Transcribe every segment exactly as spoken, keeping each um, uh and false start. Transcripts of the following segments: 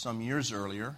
some years earlier.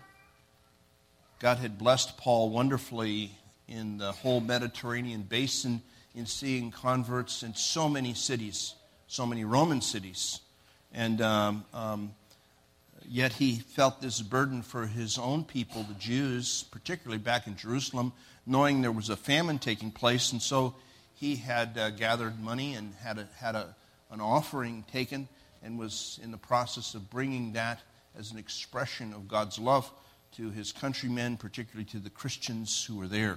God had blessed Paul wonderfully in the whole Mediterranean basin in seeing converts in so many cities, so many Roman cities. And um, um, yet he felt this burden for his own people, the Jews, particularly back in Jerusalem, knowing there was a famine taking place. And so he had uh, gathered money and had a, had a, an offering taken and was in the process of bringing that as an expression of God's love to his countrymen, particularly to the Christians who were there.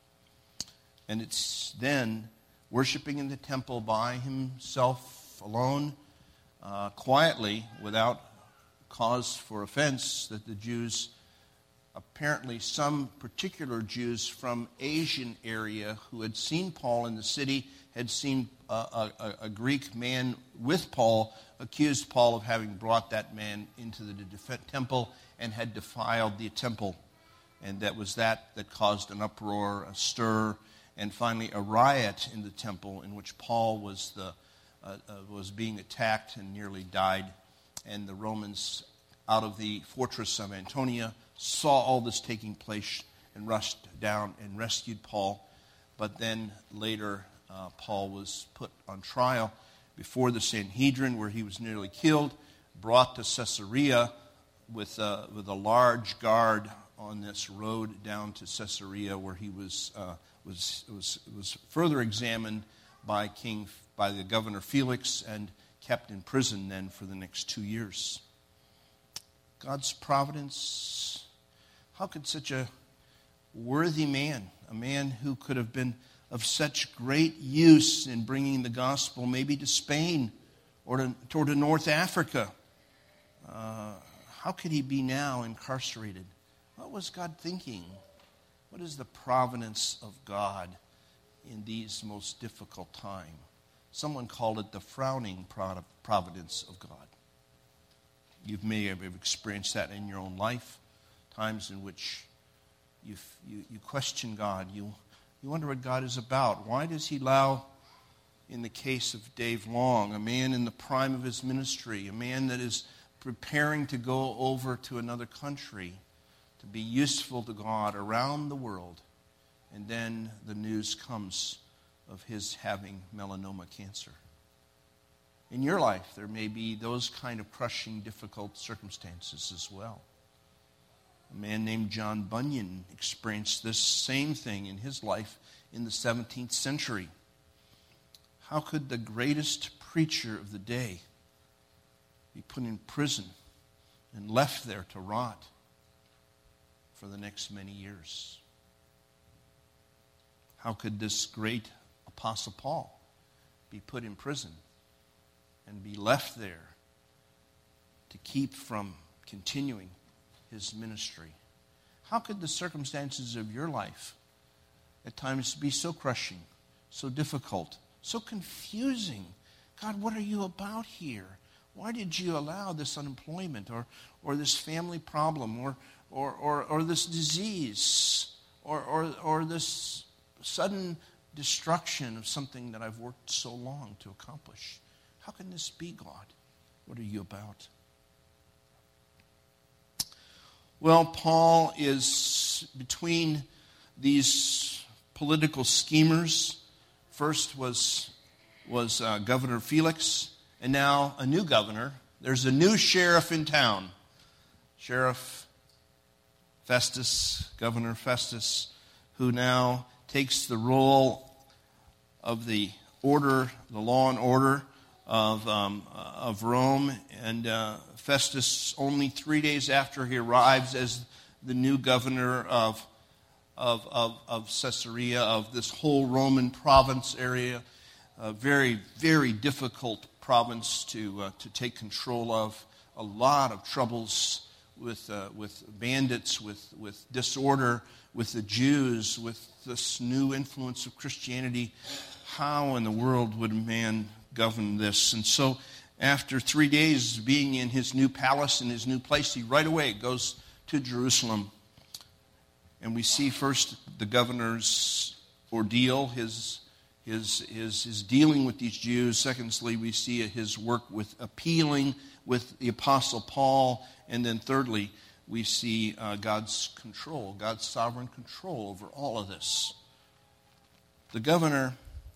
And it's then worshiping in the temple by himself alone, uh, quietly, without cause for offense, that the Jews, apparently some particular Jews from Asian area who had seen Paul in the city, had seen a, a, a Greek man with Paul, accused Paul of having brought that man into the temple and had defiled the temple. And that was that that caused an uproar, a stir, and finally a riot in the temple in which Paul was the uh, uh, was being attacked and nearly died. And the Romans, out of the fortress of Antonia, saw all this taking place and rushed down and rescued Paul. But then later, uh, Paul was put on trial before the Sanhedrin, where he was nearly killed, brought to Caesarea with a, with a large guard on this road down to Caesarea, where he was uh, was was was further examined by King by the governor Felix and kept in prison then for the next two years. God's providence. How could such a worthy man, a man who could have been of such great use in bringing the gospel maybe to Spain or to, toward to North Africa, uh, how could he be now incarcerated? What was God thinking? What is the providence of God in these most difficult times? Someone called it the frowning providence of God. You may have experienced that in your own life, times in which you you, you question God. You, you wonder what God is about. Why does he allow, in the case of Dave Long, a man in the prime of his ministry, a man that is preparing to go over to another country, to be useful to God around the world, and then the news comes of his having melanoma cancer. In your life, there may be those kind of crushing, difficult circumstances as well. A man named John Bunyan experienced this same thing in his life in the seventeenth century. How could the greatest preacher of the day be put in prison and left there to rot for the next many years? How could this great Apostle Paul be put in prison and be left there to keep from continuing his ministry? How could the circumstances of your life at times be so crushing, so difficult, so confusing? God, what are you about here? Why did you allow this unemployment or, or this family problem or, or, or, or this disease or, or, or this sudden destruction of something that I've worked so long to accomplish? How can this be, God? What are you about? Well, Paul is between these political schemers. First was, was uh, Governor Felix, and now a new governor. There's a new sheriff in town. Sheriff Festus, Governor Festus, who now takes the role of the order, the law and order of um, of Rome. And uh, Festus, only three days after he arrives as the new governor of of of, of Caesarea, of this whole Roman province area, a very very difficult province to uh, to take control of. A lot of troubles with uh, with bandits, with with disorder, with the Jews, with this new influence of Christianity. How in the world would man govern this? And so after three days being in his new palace, in his new place, he right away goes to Jerusalem. And we see first the governor's ordeal, his, his, his, his dealing with these Jews. Secondly, we see his work with appealing with the Apostle Paul. And then thirdly, we see uh, God's control, God's sovereign control over all of this. The governor,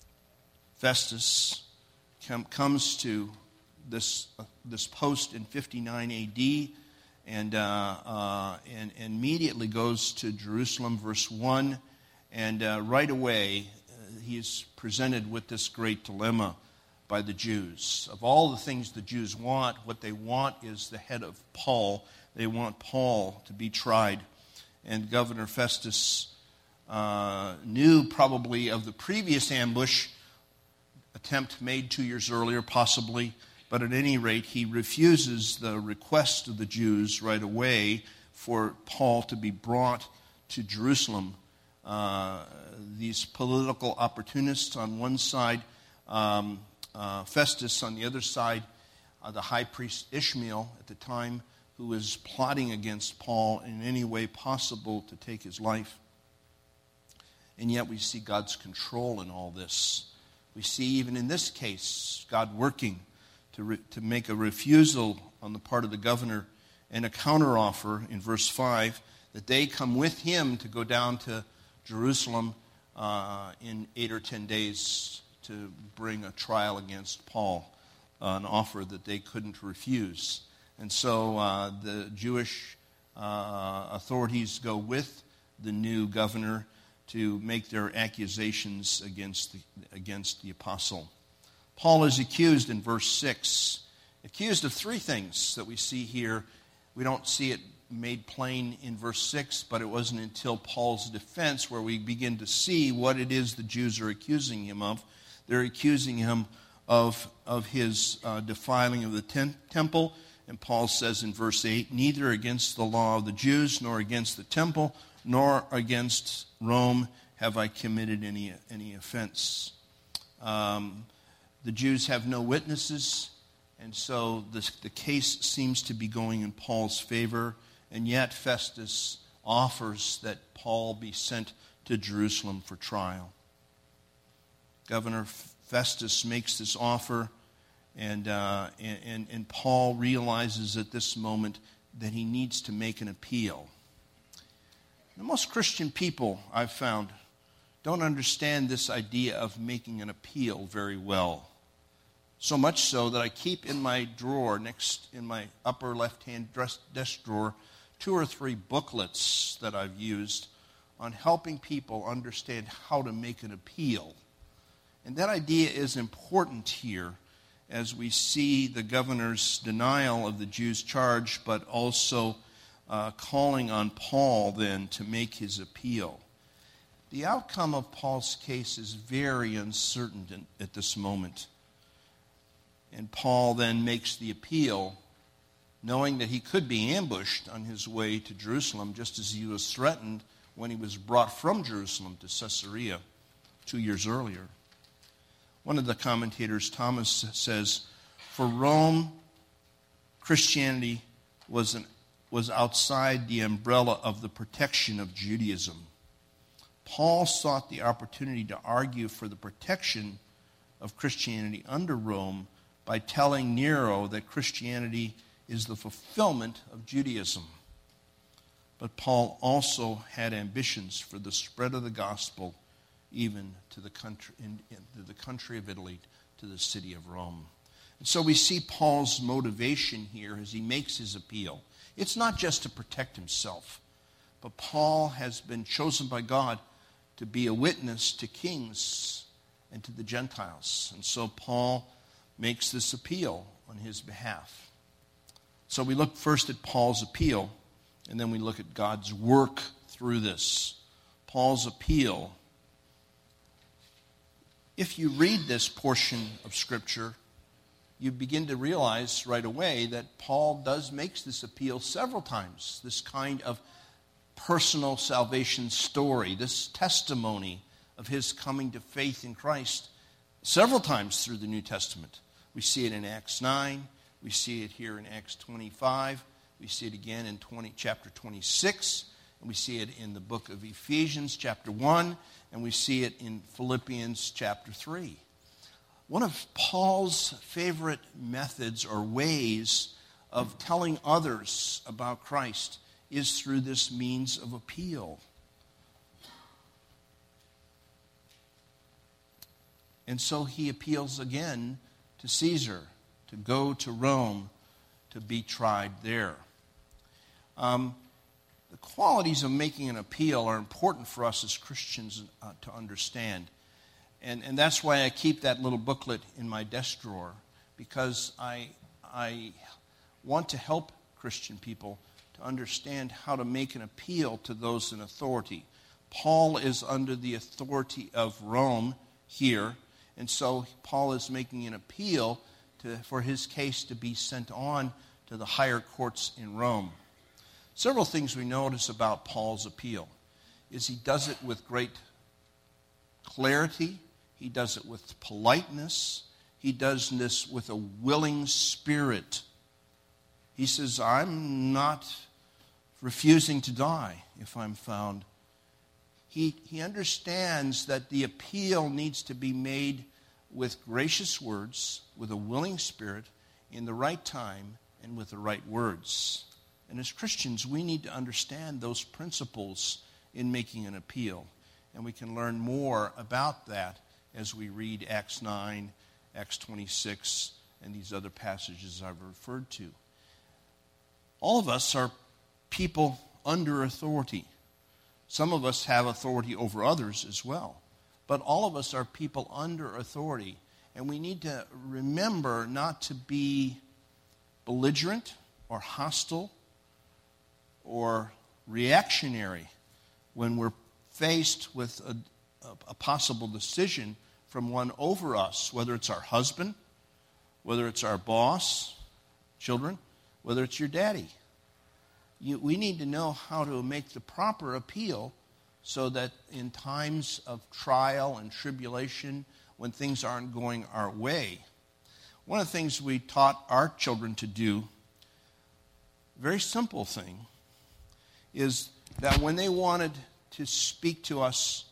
Festus, com- comes to this uh, this post in fifty-nine A D and, uh, uh, and, and immediately goes to Jerusalem, verse one, and uh, right away uh, he is presented with this great dilemma by the Jews. Of all the things the Jews want, what they want is the head of Paul. They want Paul to be tried. And Governor Festus uh, knew probably of the previous ambush attempt made two years earlier, possibly, but at any rate, he refuses the request of the Jews right away for Paul to be brought to Jerusalem. Uh, these political opportunists on one side, um, uh, Festus on the other side, uh, the high priest Ishmael at the time, who was plotting against Paul in any way possible to take his life. And yet we see God's control in all this. We see even in this case, God working to re- to make a refusal on the part of the governor and a counteroffer in verse five that they come with him to go down to Jerusalem uh, in eight or ten days to bring a trial against Paul, uh, an offer that they couldn't refuse. And so uh, the Jewish uh, authorities go with the new governor to make their accusations against the, against the apostle. Paul is accused in verse six, accused of three things that we see here. We don't see it made plain in verse six, but it wasn't until Paul's defense where we begin to see what it is the Jews are accusing him of. They're accusing him of, of his uh, defiling of the ten- temple. And Paul says in verse eight, neither against the law of the Jews, nor against the temple, nor against Rome have I committed any, any offense. Um, the Jews have no witnesses, and so this, the case seems to be going in Paul's favor, and yet Festus offers that Paul be sent to Jerusalem for trial. Governor Festus makes this offer, and, uh, and, and Paul realizes at this moment that he needs to make an appeal. The most Christian people, I've found, don't understand this idea of making an appeal very well. So much so that I keep in my drawer, next in my upper left-hand desk drawer, two or three booklets that I've used on helping people understand how to make an appeal. And that idea is important here as we see the governor's denial of the Jews' charge, but also uh, calling on Paul then to make his appeal. The outcome of Paul's case is very uncertain at this moment. And Paul then makes the appeal, knowing that he could be ambushed on his way to Jerusalem, just as he was threatened when he was brought from Jerusalem to Caesarea two years earlier. One of the commentators, Thomas, says, for Rome, Christianity was, an, was outside the umbrella of the protection of Judaism. Paul sought the opportunity to argue for the protection of Christianity under Rome by telling Nero that Christianity is the fulfillment of Judaism. But Paul also had ambitions for the spread of the gospel even to the country, in, in, to the country of Italy, to the city of Rome. And so we see Paul's motivation here as he makes his appeal. It's not just to protect himself, but Paul has been chosen by God to be a witness to kings and to the Gentiles. And so Paul makes this appeal on his behalf. So we look first at Paul's appeal, and then we look at God's work through this. Paul's appeal. If you read this portion of Scripture, you begin to realize right away that Paul does make this appeal several times, this kind of personal salvation story, this testimony of his coming to faith in Christ several times through the New Testament. We see it in Acts nine. We see it here in Acts twenty-five. We see it again in twenty, chapter twenty-six. And we see it in the book of Ephesians, chapter one. And we see it in Philippians, chapter three. One of Paul's favorite methods or ways of telling others about Christ is through this means of appeal. And so he appeals again to Caesar to go to Rome to be tried there. Um, the qualities of making an appeal are important for us as Christians uh, to understand. And, and that's why I keep that little booklet in my desk drawer, because I, I want to help Christian people to understand how to make an appeal to those in authority. Paul is under the authority of Rome here, and so Paul is making an appeal to, for his case to be sent on to the higher courts in Rome. Several things we notice about Paul's appeal is he does it with great clarity, he does it with politeness, he does this with a willing spirit. He says, I'm not refusing to die if I'm found. He, he understands that the appeal needs to be made with gracious words, with a willing spirit, in the right time, and with the right words. And as Christians, we need to understand those principles in making an appeal. And we can learn more about that as we read Acts nine, Acts twenty-six, and these other passages I've referred to. All of us are people under authority. Some of us have authority over others as well. But all of us are people under authority. And we need to remember not to be belligerent or hostile or reactionary when we're faced with a, a, a possible decision from one over us, whether it's our husband, whether it's our boss, children, whether it's your daddy. You, we need to know how to make the proper appeal so that in times of trial and tribulation, when things aren't going our way. One of the things we taught our children to do, very simple thing, is that when they wanted to speak to us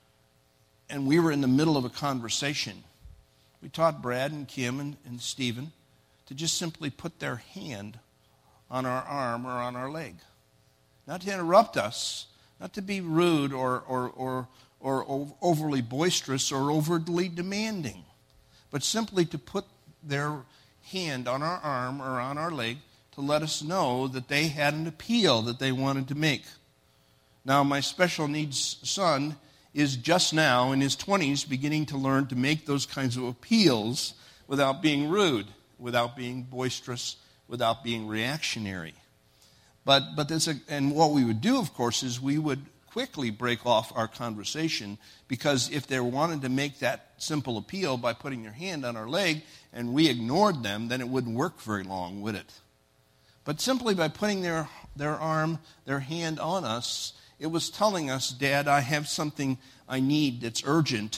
and we were in the middle of a conversation, we taught Brad and Kim and, and Stephen to just simply put their hand on our arm or on our leg. Not to interrupt us, not to be rude or, or, or, or overly boisterous or overly demanding, but simply to put their hand on our arm or on our leg to let us know that they had an appeal that they wanted to make. Now, my special needs son is just now in his twenties beginning to learn to make those kinds of appeals without being rude, without being boisterous, without being reactionary. But but there's a, and what we would do, of course, is we would quickly break off our conversation, because if they wanted to make that simple appeal by putting their hand on our leg and we ignored them, then it wouldn't work very long, would it? But simply by putting their, their arm, their hand on us, it was telling us, Dad, I have something I need that's urgent,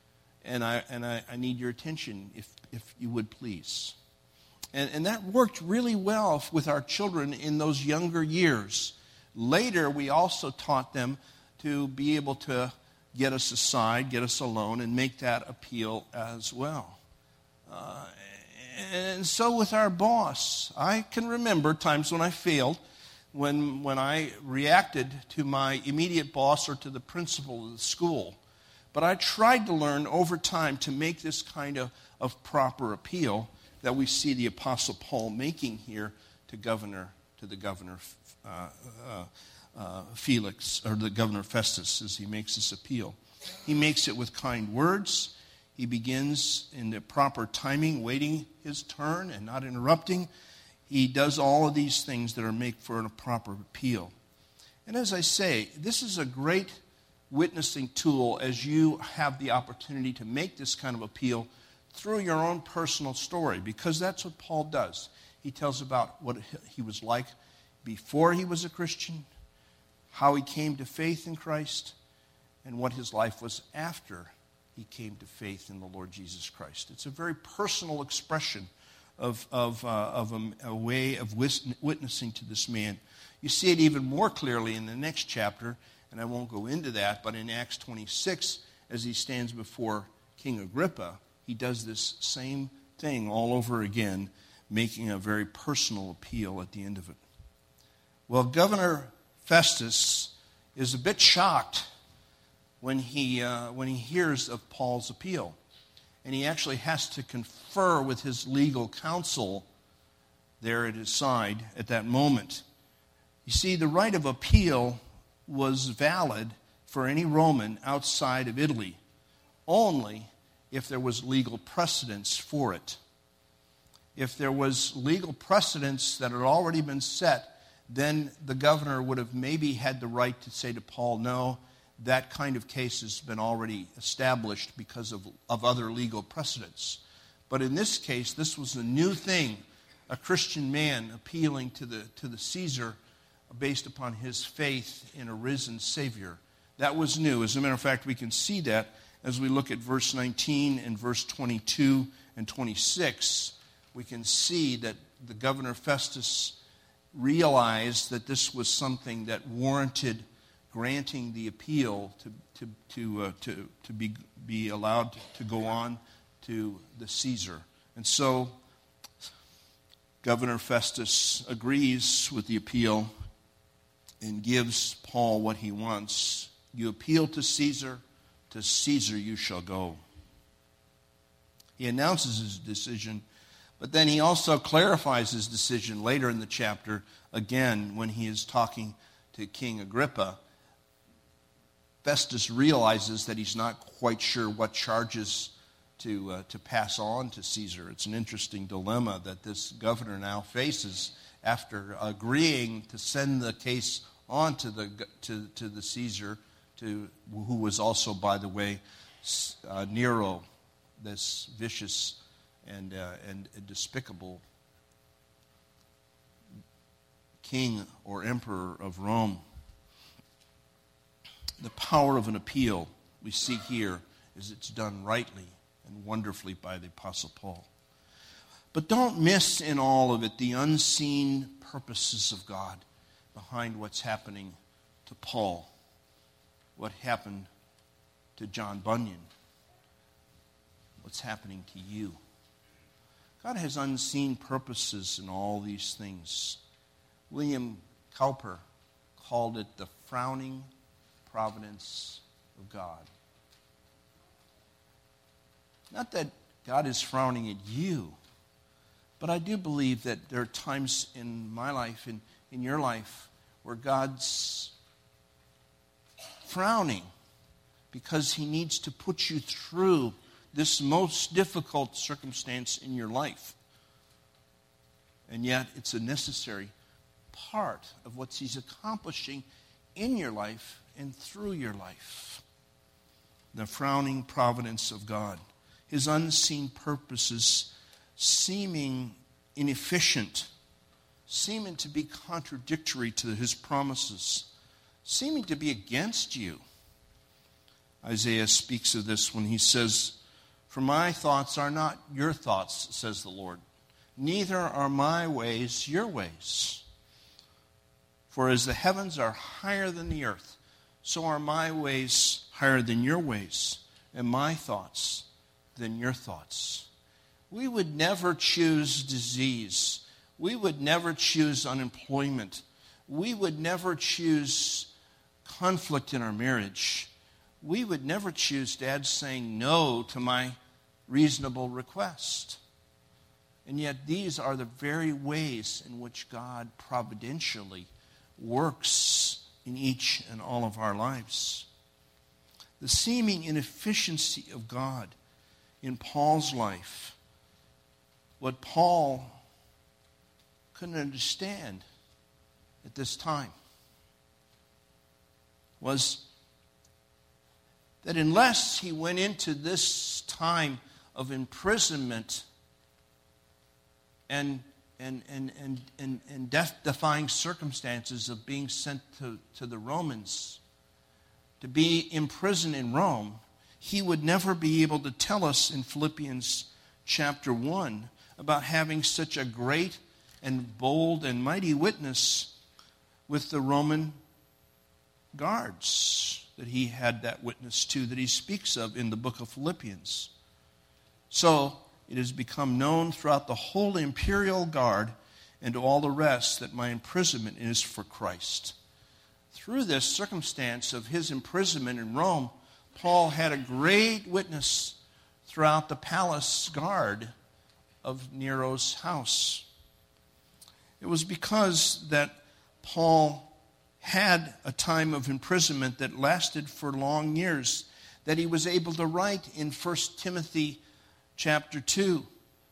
and I and I, I need your attention, if if you would please. And, and that worked really well with our children in those younger years. Later, we also taught them to be able to get us aside, get us alone, and make that appeal as well. Uh, and so with our boss, I can remember times when I failed, when, when I reacted to my immediate boss or to the principal of the school. But I tried to learn over time to make this kind of, of proper appeal that we see the Apostle Paul making here to governor, to the governor uh, uh, uh, Felix, or the governor Festus, as he makes this appeal. He makes it with kind words. He begins in the proper timing, waiting his turn and not interrupting. He does all of these things that are made for a proper appeal. And as I say, this is a great witnessing tool as you have the opportunity to make this kind of appeal through your own personal story, because that's what Paul does. He tells about what he was like before he was a Christian, how he came to faith in Christ, and what his life was after he came to faith in the Lord Jesus Christ. It's a very personal expression of, of, uh, of a, a way of witnessing to this man. You see it even more clearly in the next chapter, and I won't go into that, but in Acts twenty-six, as he stands before King Agrippa, he does this same thing all over again, making a very personal appeal at the end of it. Well, Governor Festus is a bit shocked when he, uh, when he hears of Paul's appeal. And he actually has to confer with his legal counsel there at his side at that moment. You see, the right of appeal was valid for any Roman outside of Italy, only if there was legal precedence for it. If there was legal precedence that had already been set, then the governor would have maybe had the right to say to Paul, no, that kind of case has been already established because of, of other legal precedents. But in this case, this was a new thing, a Christian man appealing to the, to the Caesar based upon his faith in a risen Savior. That was new. As a matter of fact, we can see that as we look at verse nineteen and verse twenty-two and twenty-six. We can see that the governor Festus realized that this was something that warranted granting the appeal to to to uh, to, to be be allowed to go on to the Caesar. And so Governor Festus agrees with the appeal and gives Paul what he wants. You appeal to Caesar, to Caesar you shall go. He announces his decision, but then he also clarifies his decision later in the chapter, again, when he is talking to King Agrippa. Festus realizes that he's not quite sure what charges to, uh, to pass on to Caesar. It's an interesting dilemma that this governor now faces after agreeing to send the case on to the, to, to the Caesar, to, who was also, by the way, uh, Nero, this vicious and, uh, and despicable king or emperor of Rome. The power of an appeal we see here is it's done rightly and wonderfully by the Apostle Paul. But don't miss in all of it the unseen purposes of God behind what's happening to Paul, what happened to John Bunyan, what's happening to you. God has unseen purposes in all these things. William Cowper called it the frowning providence of God. Not that God is frowning at you, but I do believe that there are times in my life, in, in your life, where God's frowning because he needs to put you through this most difficult circumstance in your life. And yet it's a necessary part of what he's accomplishing in your life and through your life. The frowning providence of God. His unseen purposes seeming inefficient, seeming to be contradictory to his promises, seeming to be against you. Isaiah speaks of this when he says, "For my thoughts are not your thoughts, says the Lord. Neither are my ways your ways. For as the heavens are higher than the earth, so are my ways higher than your ways, and my thoughts than your thoughts." We would never choose disease. We would never choose unemployment. We would never choose conflict in our marriage. We would never choose Dad saying no to my reasonable request. And yet these are the very ways in which God providentially works in each and all of our lives. The seeming inefficiency of God in Paul's life, what Paul couldn't understand at this time, was that unless he went into this time of imprisonment and and and and and, and death-defying circumstances of being sent to, to the Romans, to be imprisoned in Rome, he would never be able to tell us in Philippians chapter one about having such a great and bold and mighty witness with the Roman guards that he had that witness to, that he speaks of in the book of Philippians. So it has become known throughout the whole imperial guard and to all the rest that my imprisonment is for Christ. Through this circumstance of his imprisonment in Rome, Paul had a great witness throughout the palace guard of Nero's house. It was because that Paul had a time of imprisonment that lasted for long years that he was able to write in First Timothy chapter two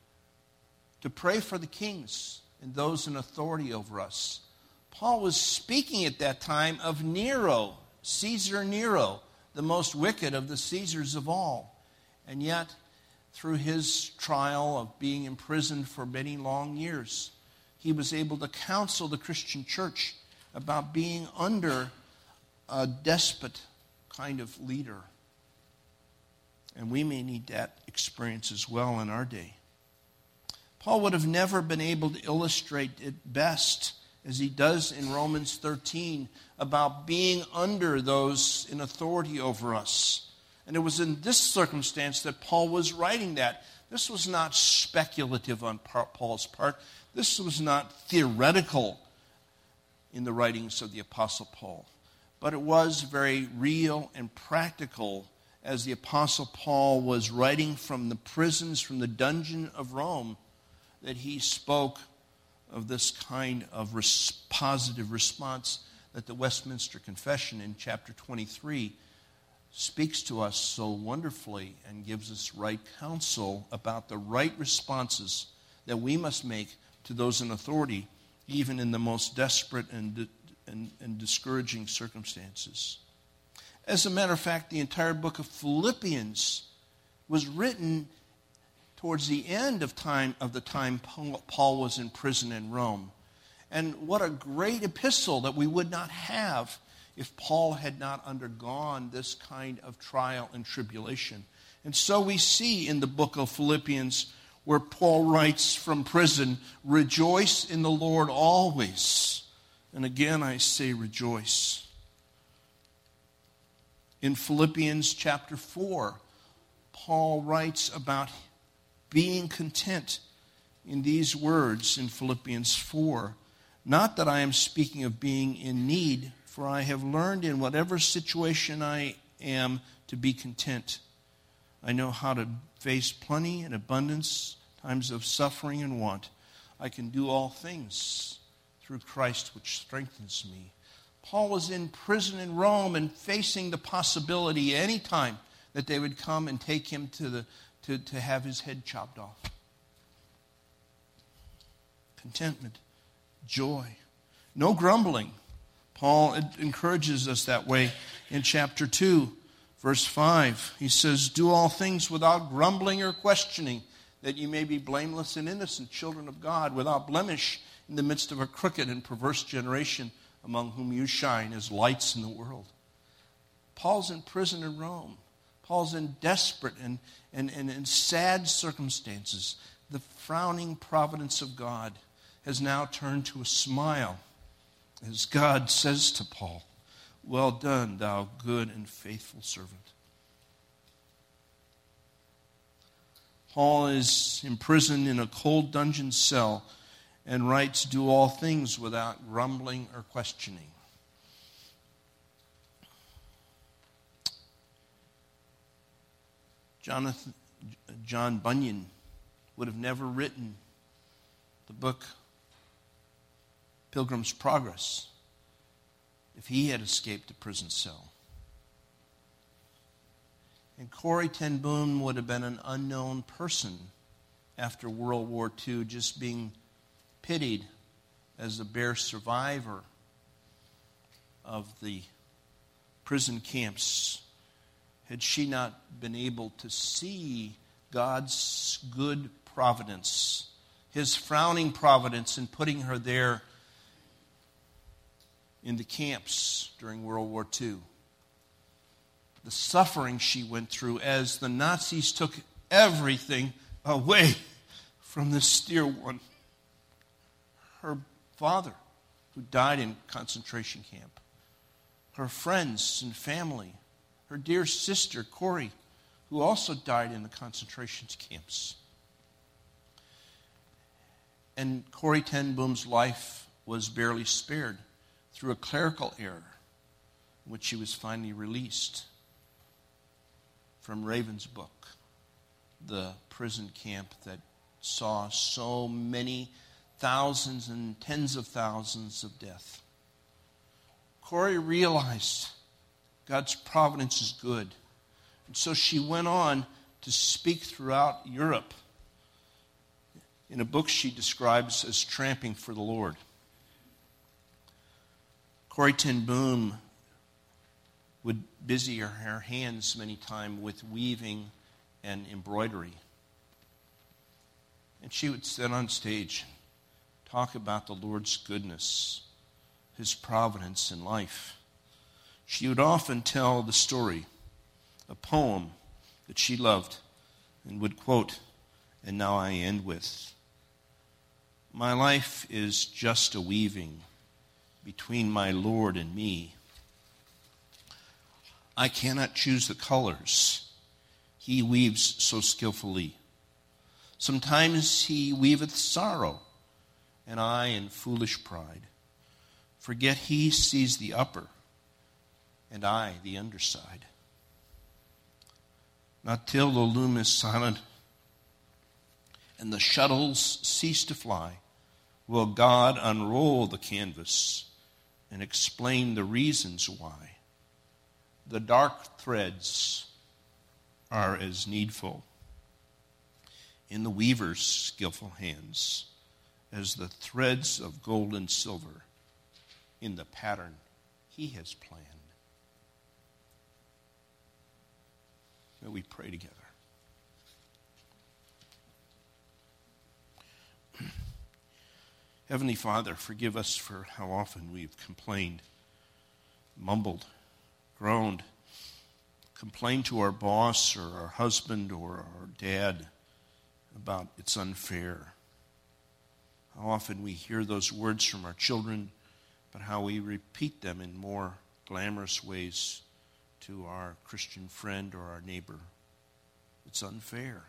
to pray for the kings and those in authority over us. Paul was speaking at that time of Nero, Caesar Nero, the most wicked of the Caesars of all. And yet, through his trial of being imprisoned for many long years, he was able to counsel the Christian church about being under a despot kind of leader. And we may need that experience as well in our day. Paul would have never been able to illustrate it best as he does in Romans thirteen about being under those in authority over us. And it was in this circumstance that Paul was writing that. This was not speculative on Paul's part. This was not theoretical in the writings of the Apostle Paul. But it was very real and practical as the Apostle Paul was writing from the prisons, from the dungeon of Rome, that he spoke of this kind of res- positive response that the Westminster Confession in chapter twenty-three speaks to us so wonderfully and gives us right counsel about the right responses that we must make to those in authority, even in the most desperate and, and, and discouraging circumstances. As a matter of fact, the entire book of Philippians was written towards the end of time of the time Paul was in prison in Rome. And what a great epistle that we would not have if Paul had not undergone this kind of trial and tribulation. And so we see in the book of Philippians where Paul writes from prison, "Rejoice in the Lord always." And again I say rejoice. In Philippians chapter four, Paul writes about being content in these words in Philippians four. "Not that I am speaking of being in need, for I have learned in whatever situation I am to be content. I know how to face plenty and abundance, times of suffering and want. I can do all things through Christ which strengthens me." Paul was in prison in Rome and facing the possibility any time that they would come and take him to the to, to have his head chopped off. Contentment, joy, no grumbling. Paul encourages us that way in chapter two, verse five. He says, "Do all things without grumbling or questioning, that you may be blameless and innocent, children of God, without blemish in the midst of a crooked and perverse generation, among whom you shine as lights in the world." Paul's in prison in Rome. Paul's in desperate and, and, and, and sad circumstances. The frowning providence of God has now turned to a smile as God says to Paul, "Well done, thou good and faithful servant." Paul is imprisoned in a cold dungeon cell and writes, "Do all things without grumbling or questioning." Jonathan, John Bunyan would have never written the book Pilgrim's Progress if he had escaped a prison cell. And Corrie ten Boom would have been an unknown person after World War Two, just being pitied as a bare survivor of the prison camps, had she not been able to see God's good providence, his frowning providence in putting her there in the camps during World War Two. The suffering she went through as the Nazis took everything away from this dear one. Her father, who died in concentration camp. Her friends and family. Her dear sister, Corrie, who also died in the concentration camps. And Corrie ten Boom's life was barely spared through a clerical error in which she was finally released from Ravensbrück, the prison camp that saw so many thousands and tens of thousands of death. Corrie realized God's providence is good. And so she went on to speak throughout Europe in a book she describes as Tramping for the Lord. Corrie ten Boom would busy her, her hands many times with weaving and embroidery. And she would sit on stage, talk about the Lord's goodness, His providence in life. She would often tell the story, a poem that she loved, and would quote, and now I end with, "My life is just a weaving between my Lord and me. I cannot choose the colors. He weaves so skillfully. Sometimes he weaveth sorrow, and I in foolish pride forget he sees the upper, and I the underside. Not till the loom is silent and the shuttles cease to fly will God unroll the canvas and explain the reasons why the dark threads are as needful in the weaver's skillful hands as the threads of gold and silver in the pattern he has planned." May we pray together. Heavenly Father, forgive us for how often we've complained, mumbled, groaned, complained to our boss or our husband or our dad about it's unfair. How often we hear those words from our children, but how we repeat them in more glamorous ways to our Christian friend or our neighbor. It's unfair.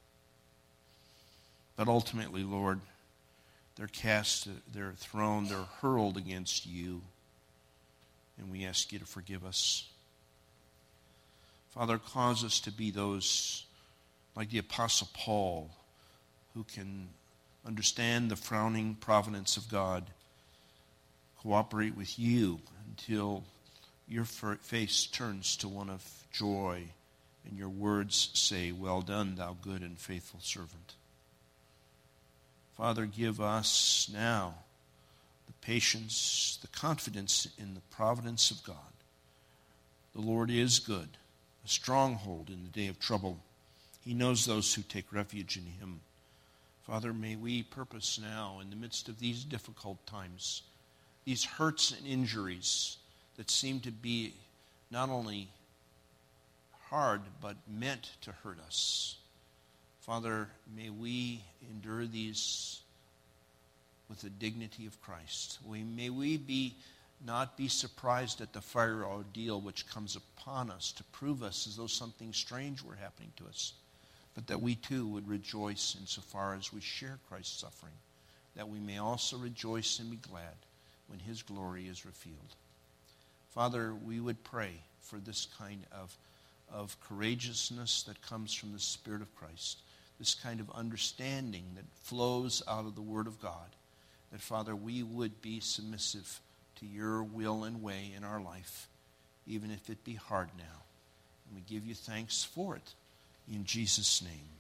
But ultimately, Lord, they're cast, they're thrown, they're hurled against you. And we ask you to forgive us. Father, cause us to be those like the Apostle Paul who can understand the frowning providence of God, cooperate with you until your face turns to one of joy and your words say, "Well done, thou good and faithful servant." Father, give us now the patience, the confidence in the providence of God. The Lord is good, a stronghold in the day of trouble. He knows those who take refuge in him. Father, may we purpose now in the midst of these difficult times, these hurts and injuries that seem to be not only hard but meant to hurt us. Father, may we endure these with the dignity of Christ. We, may we be not be surprised at the fire ordeal which comes upon us to prove us as though something strange were happening to us, but that we too would rejoice insofar as we share Christ's suffering, that we may also rejoice and be glad when his glory is revealed. Father, we would pray for this kind of, of courageousness that comes from the Spirit of Christ, this kind of understanding that flows out of the Word of God, that, Father, we would be submissive to your will and way in our life, even if it be hard now. And we give you thanks for it. In Jesus' name.